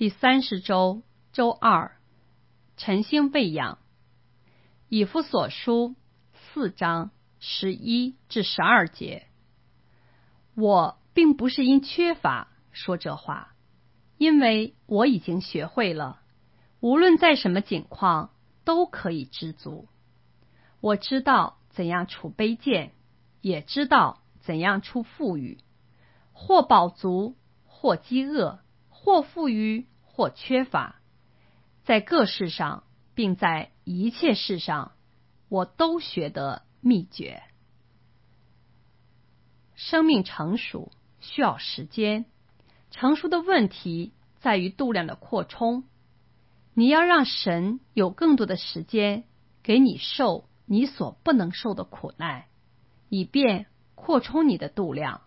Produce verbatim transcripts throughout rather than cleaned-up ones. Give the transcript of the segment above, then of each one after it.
第三十周周二，晨星喂养。以弗所书四章十一至十二节。我并不是因缺乏说这话，因为我已经学会了，无论在什么境况都可以知足。我知道怎样处卑贱，也知道怎样处富裕，或饱足，或饥饿，或富裕，或缺乏。在各事上，并在一切事上，我都学得秘诀。生命成熟需要时间，成熟的问题在于度量的扩充。你要让神有更多的时间给你受你所不能受的苦难，以便扩充你的度量。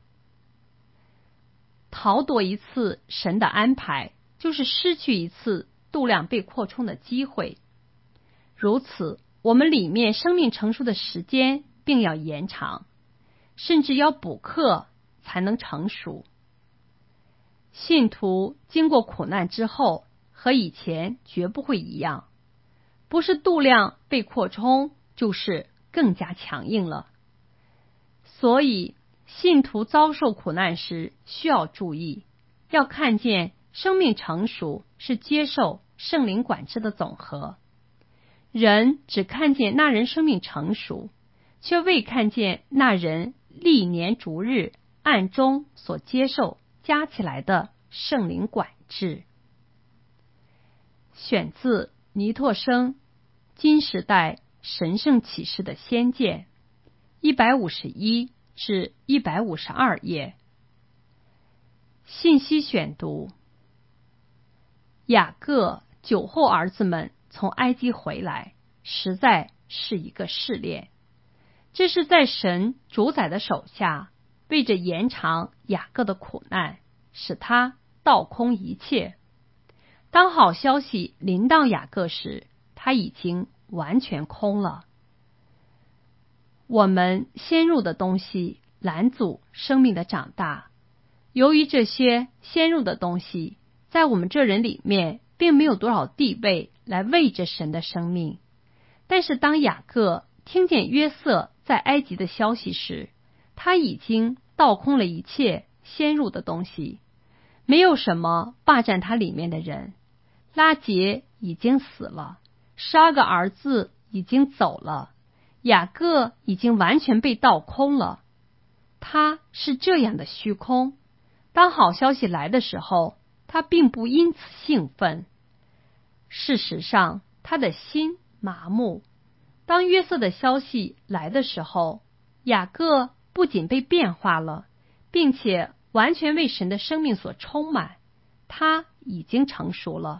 逃躲一次神的安排，就是失去一次度量被扩充的机会。如此，我们里面生命成熟的时间并要延长，甚至要补课才能成熟。信徒经过苦难之后，和以前绝不会一样，不是度量被扩充，就是更加强硬了。所以信徒遭受苦难时需要注意，要看见生命成熟是接受圣灵管制的总和。人只看见那人生命成熟，却未看见那人历年逐日暗中所接受加起来的圣灵管制。选自尼托生金时代神圣启示的先见，一百五十一至一百五十二页。信息选读：雅各酒后儿子们从埃及回来，实在是一个试炼。这是在神主宰的手下，为着延长雅各的苦难，使他倒空一切。当好消息临到雅各时，他已经完全空了。我们先入的东西拦阻生命的长大，由于这些先入的东西在我们这人里面并没有多少地位来喂着神的生命。但是当雅各听见约瑟在埃及的消息时，他已经倒空了一切先入的东西，没有什么霸占他里面的人。拉结已经死了，十二个儿子已经走了，雅各已经完全被倒空了。他是这样的虚空，当好消息来的时候，他并不因此兴奋。事实上，他的心麻木。当约瑟的消息来的时候，雅各不仅被变化了，并且完全为神的生命所充满，他已经成熟了。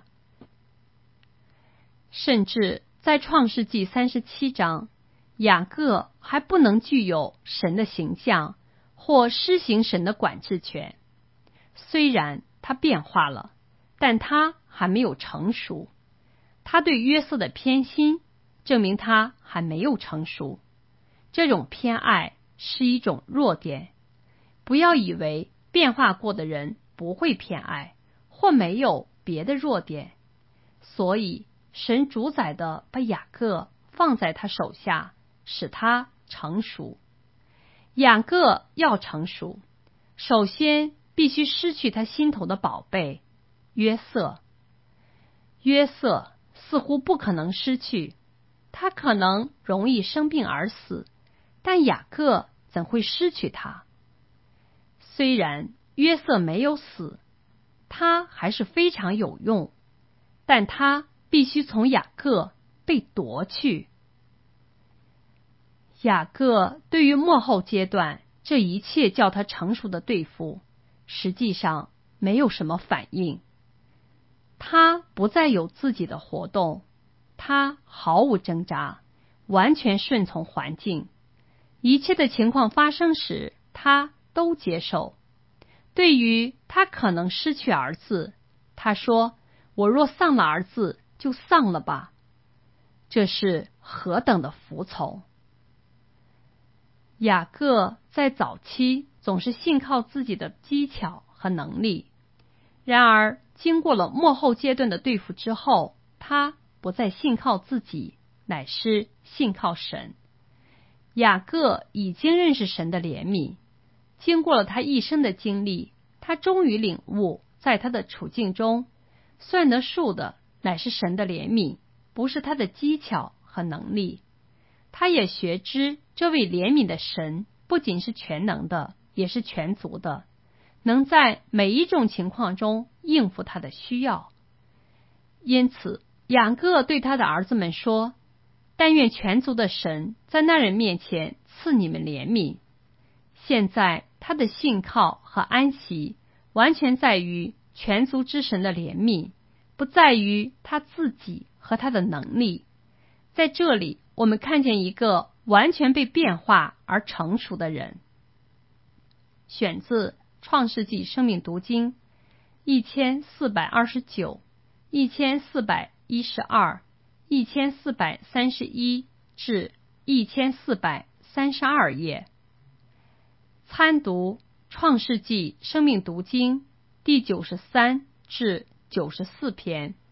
甚至在创世纪三十七章，雅各还不能具有神的形象或施行神的管制权。虽然他变化了，但他还没有成熟。他对约瑟的偏心证明他还没有成熟。这种偏爱是一种弱点。不要以为变化过的人不会偏爱，或没有别的弱点。所以神主宰的把雅各放在他手下，使他成熟。雅各要成熟，首先必须失去他心头的宝贝约瑟。约瑟似乎不可能失去，他可能容易生病而死，但雅各怎会失去他？虽然约瑟没有死，他还是非常有用，但他必须从雅各被夺去。雅各对于末后阶段这一切叫他成熟的对付，实际上没有什么反应。他不再有自己的活动，他毫无挣扎，完全顺从环境。一切的情况发生时，他都接受。对于他可能失去儿子，他说：我若丧了儿子，就丧了吧。这是何等的服从！雅各在早期总是信靠自己的技巧和能力，然而经过了末后阶段的对付之后，他不再信靠自己，乃是信靠神。雅各已经认识神的怜悯，经过了他一生的经历，他终于领悟，在他的处境中，算得数的乃是神的怜悯，不是他的技巧和能力。他也学知这位怜悯的神不仅是全能的，也是全足的，能在每一种情况中应付他的需要。因此，雅各对他的儿子们说：但愿全足的神在那人面前赐你们怜悯。现在他的信靠和安息完全在于全足之神的怜悯，不在于他自己和他的能力。在这里，我们看见一个完全被变化而成熟的人。选自创世纪生命读经一千四百二十九、一千四百一十二、一千四百三十一至一千四百三十二页。参读创世纪生命读经第九十三至九十四篇。